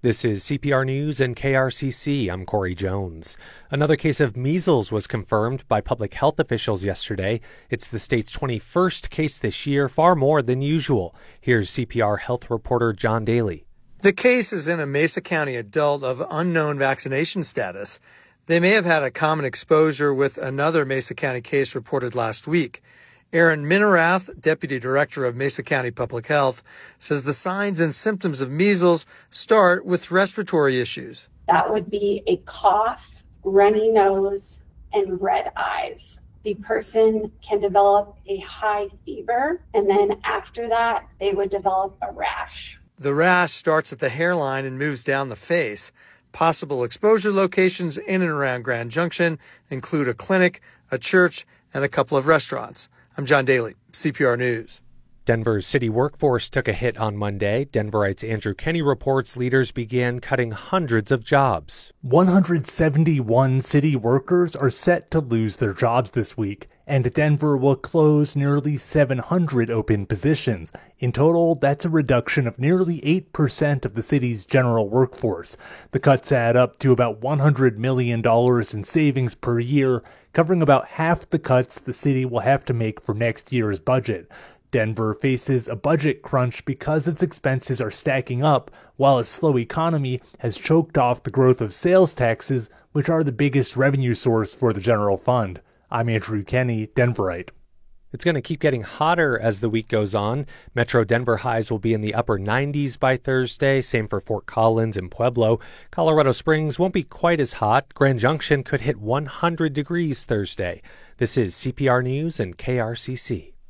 This is CPR News and KRCC. I'm Corey Jones. Another case of measles was confirmed by public health officials yesterday. It's the state's 21st case this year, far more than usual. Here's CPR health reporter John Daly. The case is in a Mesa County adult of unknown vaccination status. They may have had a common exposure with another Mesa County case reported last week. Aaron Minerath, Deputy Director of Mesa County Public Health, says the signs and symptoms of measles start with respiratory issues. That would be a cough, runny nose, and red eyes. The person can develop a high fever, and then after that, they would develop a rash. The rash starts at the hairline and moves down the face. Possible exposure locations in and around Grand Junction include a clinic, a church, and a couple of restaurants. I'm John Daly, CPR News. Denver's city workforce took a hit on Monday. Denverite's Andrew Kenny reports leaders began cutting hundreds of jobs. 171 city workers are set to lose their jobs this week, and Denver will close nearly 700 open positions. In total, that's a reduction of nearly 8% of the city's general workforce. The cuts add up to about $100 million in savings per year, covering about half the cuts the city will have to make for next year's budget. Denver faces a budget crunch because its expenses are stacking up, while a slow economy has choked off the growth of sales taxes, which are the biggest revenue source for the general fund. I'm Andrew Kenny, Denverite. It's going to keep getting hotter as the week goes on. Metro Denver highs will be in the upper 90s by Thursday. Same for Fort Collins and Pueblo. Colorado Springs won't be quite as hot. Grand Junction could hit 100 degrees Thursday. This is CPR News and KRCC.